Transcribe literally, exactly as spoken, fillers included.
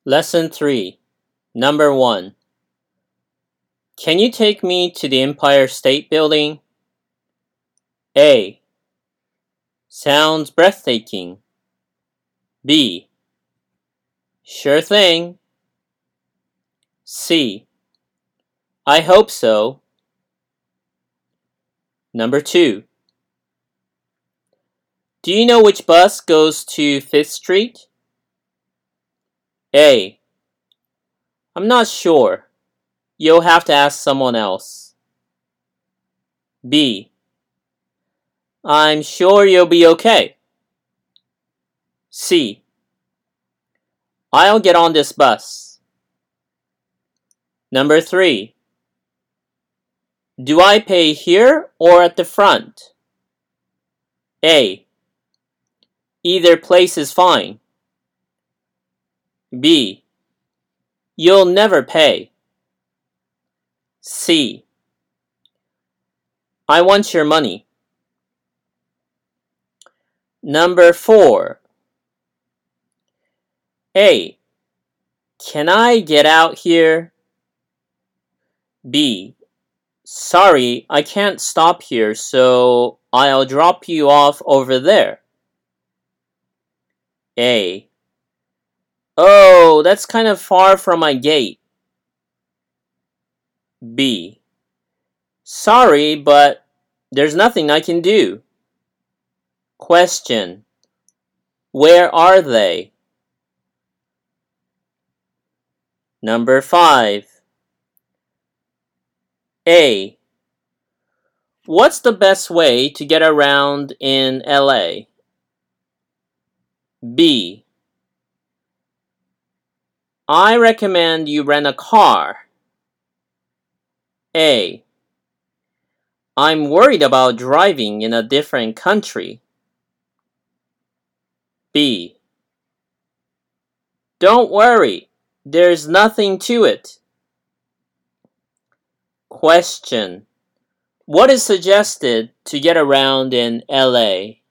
Lesson three. Number one. Can you take me to the Empire State Building? A. Sounds breathtaking. B. Sure thing. C. I hope so. Number two. Do you know which bus goes to Fifth Street? A. I'm not sure. You'll have to ask someone else. B. I'm sure you'll be okay. C. I'll get on this bus. Number three. Do I pay here or at the front? A. Either place is fine. B. You'll never pay. C. I want your money. Number four. A. Can I get out here? B. Sorry, I can't stop here, so I'll drop you off over there. A. Oh, that's kind of far from my gate. B. Sorry, but there's nothing I can do. Question. Where are they? Number five. A. What's the best way to get around in L A? B. I recommend you rent a car. A. I'm worried about driving in a different country. B. Don't worry, there's nothing to it. Question. What is suggested to get around in L A?